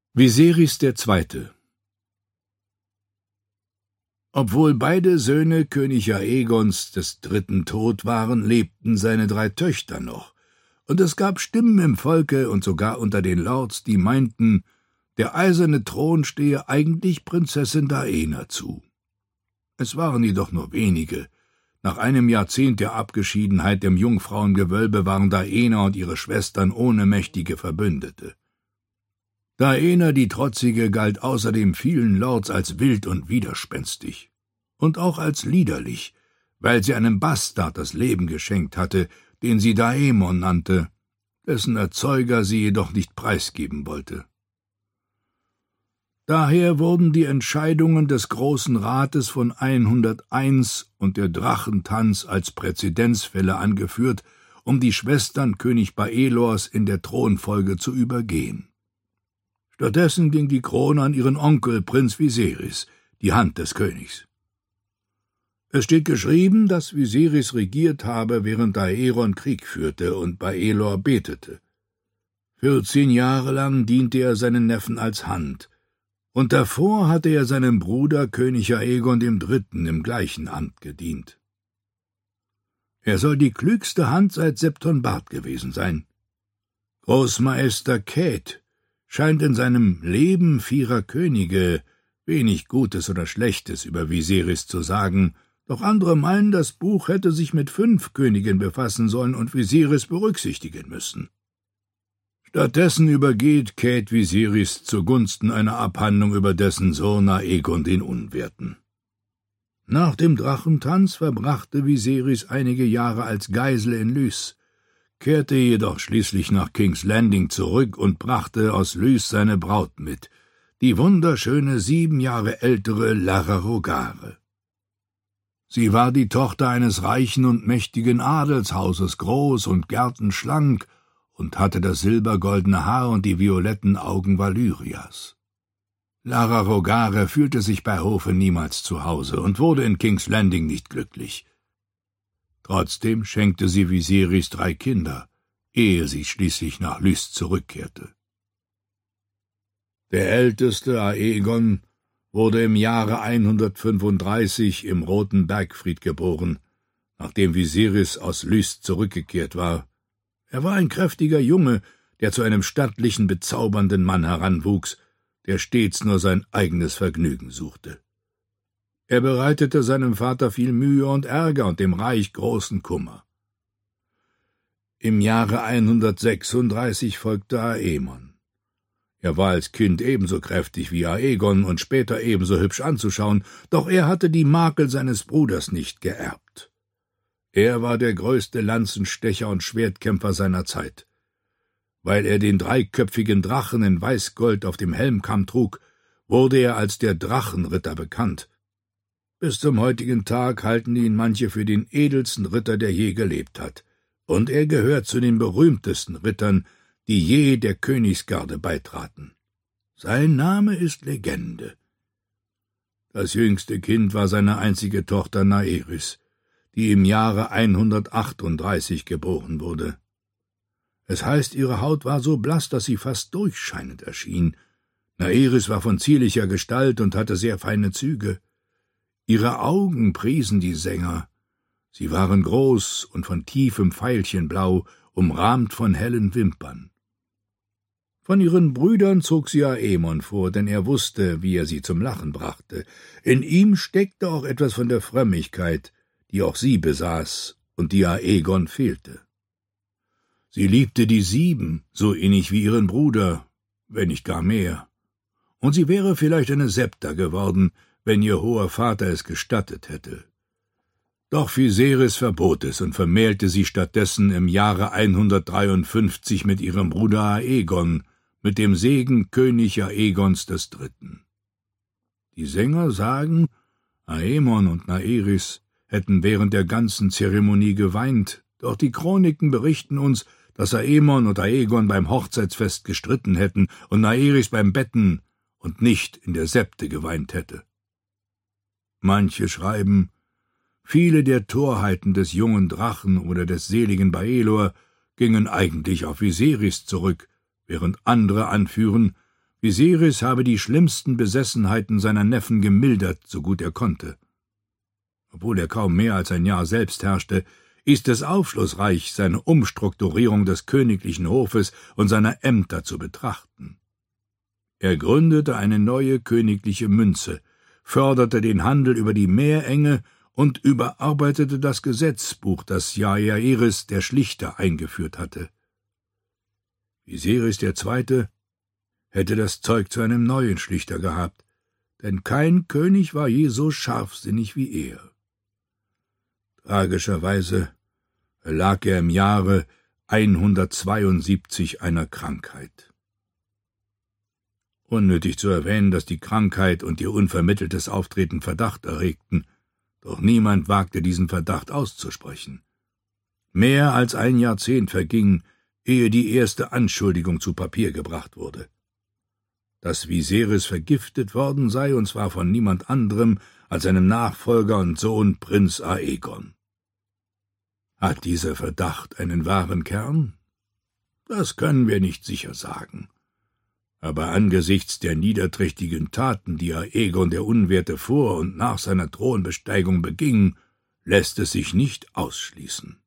Viserys II. Obwohl beide Söhne König Aegons III. Tot waren, lebten seine 3 Töchter noch, und es gab Stimmen im Volke und sogar unter den Lords, die meinten, der eiserne Thron stehe eigentlich Prinzessin Daena zu. Es waren jedoch nur wenige. Nach einem Jahrzehnt der Abgeschiedenheit im Jungfrauengewölbe waren Daena und ihre Schwestern ohne mächtige Verbündete. Daena, die Trotzige, galt außerdem vielen Lords als wild und widerspenstig und auch als liederlich, weil sie einem Bastard das Leben geschenkt hatte, den sie Daemon nannte, dessen Erzeuger sie jedoch nicht preisgeben wollte. Daher wurden die Entscheidungen des Großen Rates von 101 und der Drachentanz als Präzedenzfälle angeführt, um die Schwestern König Baelors in der Thronfolge zu übergehen. Stattdessen ging die Krone an ihren Onkel Prinz Viserys, die Hand des Königs. Es steht geschrieben, dass Viserys regiert habe, während Daeron Krieg führte und Baelor betete. 14 Jahre lang diente er seinen Neffen als Hand, und davor hatte er seinem Bruder König Aegon III. Im gleichen Amt gedient. Er soll die klügste Hand seit Septon Bart gewesen sein. Großmeister Kate scheint in seinem Leben 4 Könige wenig Gutes oder Schlechtes über Viserys zu sagen, doch andere meinen, das Buch hätte sich mit 5 Königen befassen sollen und Viserys berücksichtigen müssen. Stattdessen übergeht Kate Viserys zugunsten einer Abhandlung über dessen Sohn Aegon den Unwerten. Nach dem Drachentanz verbrachte Viserys einige Jahre als Geisel in Lys, kehrte jedoch schließlich nach King's Landing zurück und brachte aus Lys seine Braut mit, die wunderschöne 7 Jahre ältere Lara Rogare. Sie war die Tochter eines reichen und mächtigen Adelshauses, groß und gärtenschlank, und hatte das silbergoldene Haar und die violetten Augen Valyrias. Lara Rogare fühlte sich bei Hofe niemals zu Hause und wurde in King's Landing nicht glücklich. Trotzdem schenkte sie Viserys 3 Kinder, ehe sie schließlich nach Lys zurückkehrte. Der älteste, Aegon, wurde im Jahre 135 im Roten Bergfried geboren, nachdem Viserys aus Lys zurückgekehrt war. Er war ein kräftiger Junge, der zu einem stattlichen, bezaubernden Mann heranwuchs, der stets nur sein eigenes Vergnügen suchte. Er bereitete seinem Vater viel Mühe und Ärger und dem Reich großen Kummer. Im Jahre 136 folgte Aemon. Er war als Kind ebenso kräftig wie Aegon und später ebenso hübsch anzuschauen, doch er hatte die Makel seines Bruders nicht geerbt. Er war der größte Lanzenstecher und Schwertkämpfer seiner Zeit. Weil er den 3-köpfigen Drachen in Weißgold auf dem Helmkamm trug, wurde er als der Drachenritter bekannt. Bis zum heutigen Tag halten ihn manche für den edelsten Ritter, der je gelebt hat, und er gehört zu den berühmtesten Rittern, die je der Königsgarde beitraten. Sein Name ist Legende. Das jüngste Kind war seine einzige Tochter Naerys, die im Jahre 138 geboren wurde. Es heißt, ihre Haut war so blass, dass sie fast durchscheinend erschien. Naerys war von zierlicher Gestalt und hatte sehr feine Züge. Ihre Augen priesen die Sänger. Sie waren groß und von tiefem Veilchenblau, umrahmt von hellen Wimpern. Von ihren Brüdern zog sie Aemon vor, denn er wusste, wie er sie zum Lachen brachte. In ihm steckte auch etwas von der Frömmigkeit, die auch sie besaß und die Aegon fehlte. Sie liebte die 7, so innig wie ihren Bruder, wenn nicht gar mehr. Und sie wäre vielleicht eine Septa geworden, wenn ihr hoher Vater es gestattet hätte. Doch Viserys verbot es und vermählte sie stattdessen im Jahre 153 mit ihrem Bruder Aegon, mit dem Segen König Aegons III. Die Sänger sagen, Aemon und Naerys hätten während der ganzen Zeremonie geweint, doch die Chroniken berichten uns, dass Aemon und Aegon beim Hochzeitsfest gestritten hätten und Naerys beim Betten und nicht in der Septe geweint hätte. Manche schreiben, viele der Torheiten des jungen Drachen oder des seligen Baelor gingen eigentlich auf Viserys zurück, während andere anführen, Viserys habe die schlimmsten Besessenheiten seiner Neffen gemildert, so gut er konnte. Obwohl er kaum mehr als ein Jahr selbst herrschte, ist es aufschlussreich, seine Umstrukturierung des königlichen Hofes und seiner Ämter zu betrachten. Er gründete eine neue königliche Münze, förderte den Handel über die Meerenge und überarbeitete das Gesetzbuch, das Jaehaerys, der Schlichter, eingeführt hatte. Viserys II. Hätte das Zeug zu einem neuen Schlichter gehabt, denn kein König war je so scharfsinnig wie er. Tragischerweise erlag er im Jahre 172 einer Krankheit. Unnötig zu erwähnen, dass die Krankheit und ihr unvermitteltes Auftreten Verdacht erregten, doch niemand wagte diesen Verdacht auszusprechen. Mehr als ein Jahrzehnt verging, ehe die erste Anschuldigung zu Papier gebracht wurde. Dass Viserys vergiftet worden sei, und zwar von niemand anderem als seinem Nachfolger und Sohn Prinz Aegon. Hat dieser Verdacht einen wahren Kern? Das können wir nicht sicher sagen. Aber angesichts der niederträchtigen Taten, die Aegon der Unwerte vor und nach seiner Thronbesteigung beging, lässt es sich nicht ausschließen.